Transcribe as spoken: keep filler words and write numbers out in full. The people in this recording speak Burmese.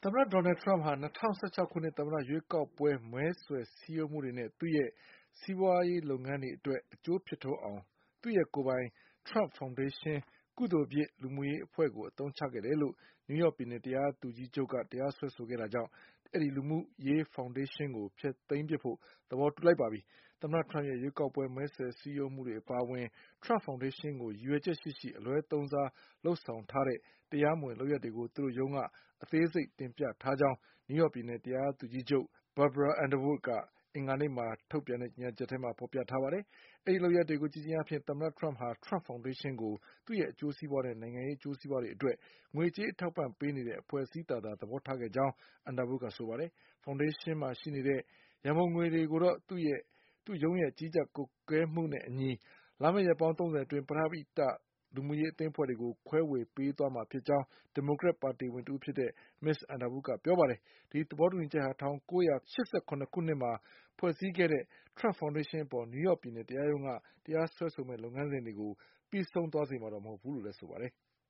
သမ္မတ Donald Trump ဟာ ၂၀၁၆ ခုနှစ် သမ္မတရွေးကောက်ပွဲ မဲဆွယ်စည်းရုံးမှုတွေနဲ့ သူ့ရဲ့ စီးပွားရေးလုပ်ငန်းတွေအတွက် အကျိုးဖြစ်ထွန်းအောင် သူ့ရဲ့ကိုယ်ပိုင် Trump Foundation ကုသိုလ်ဖြစ်လူမှုရေးအဖွဲ့ကို အသုံးချခဲ့တယ်လို့ နယူးယောက်ပြည်နယ် တရားသူကြီးချုပ်က တရားစွဲဆိုခဲ့တာကြောင့် အဲဒီလူမှုရေးဖောင်ဒေးရှင်းကို ဖျက်သိမ်းပစ်ဖို့ သဘောတူလိုက်ပါပြီ။ သမ္မတ Trump ရဲ့ ရွေးကောက်ပွဲ မဲဆွယ်စည်းရုံးမှုတွေအပါအဝင် Trump Foundation ကို ရည်ရွယ်ချက်ရှိရှိ အလွဲသုံးစားလုပ်ဆောင်ထားတဲ့ တရားမဝင်လုပ်ရပ်တွေကို သူတို့ရုံးက အသေးစိတ်တင်ပြထားကြောင်း နယူးယောက်ပြည်နယ် တရားသူကြီးချုပ် Barbara Underwood က အင်္ဂါနေ့မှာ ထုတ်ပြန်တဲ့ ကြေညာချက်ထဲမှာ ဖေါ်ပြထားပါတယ်။ အဲဒီလုပ်ရပ်တွေကို ကြည့်ခြင်းအားဖြင့် သမ္မတ Trump ဟာ Trump Foundation ကို သူ့ရဲ့အကျိုးစီးပွားနဲ့ နိုင်ငံရေးအကျိုးစီးပွားတွေအတွက် ငွေကြေးအထောက်အပံ့ပေးနေတဲ့ အဖွဲ့အစည်းသာသာ သဘောထားခဲ့ကြောင်း Underwood ကဆိုပါတယ်။ ဖေါင်ဒေးရှင်းမှာရှိနေတဲ့ ရန်ပုံငွေတွေကိုတော့ သူ့ရုံးရဲ့ ကြီးကြပ်ကွပ်ကဲမှုနဲ့အညီ လာမယ့်ရက်ပေါင်း ၃၀ အတွင်း ပရဟိတလူမှုရေးအသင်းအဖွဲ့တွေကို ခွဲဝေပေးသွားမှာဖြစ်ကြောင်း ဒီမိုကရက်ပါတီဝင်တဦးဖြစ်တဲ့ မစ္စ Underwood ကပြောပါတယ်။ ဒီသဘောတူညီချက်ဟာ ၁၉၈၇ ခုနှစ်မှာ ဖွဲ့စည်းခဲ့တဲ့ Trump Foundation အပေါ် နယူးယောက်ပြည်နယ် တရားရုံးက တရားစွဲဆိုမယ့် လုပ်ငန်းစဉ်တွေကို ပြီးဆုံးသွားစေမှာတော့ မဟုတ်ဘူးလို့လည်း ဆိုပါတယ်။